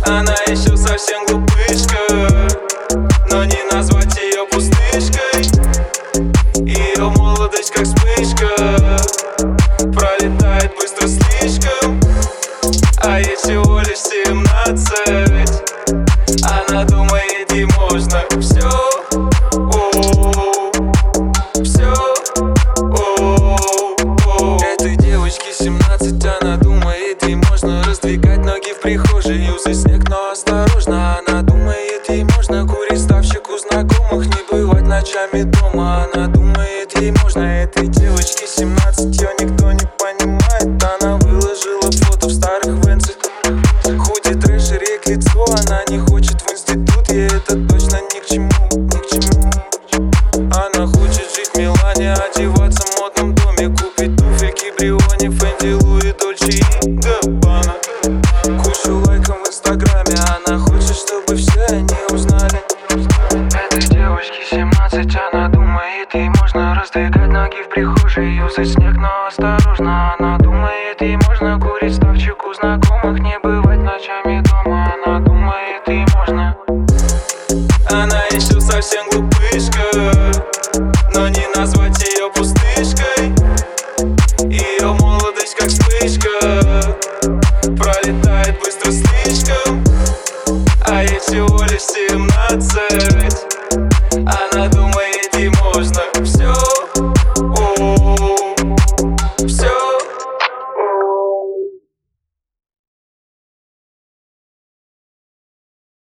Она еще совсем глупышка, но не назвать ее пустышкой. Ее молодость как вспышка, пролетает быстро слишком. А ей всего лишь 17. Она думает, ей можно все, все. Этой девочке 17, она думает, ей можно раздвигать ноги в прихожей, юзать снег, но осторожно. Она думает, ей можно курить ставщик у знакомых, не бывать ночами дома. Она думает, ей можно. Этой девочке 17, ее никто не понимает. Она выложила фото в старых венцах, худи, трэш и рек лицо. Она не хочет в институт, ей это точно ни к чему, ни к чему. Она хочет жить в Милане, одеваться в модном доме, купить туфельки Бриони, Фенди, Луи, Дольче и Габбана, кучу лайков в инстаграме. Она хочет, чтобы все они узнали. Этой девочке 17, она думает, ей можно раздвигать ноги в прихожей, юзать снег, но осторожно. Она думает, ей можно курить ставчик у знакомых, не бывать ночами дома. Она думает, ей можно. Она еще совсем глупышка,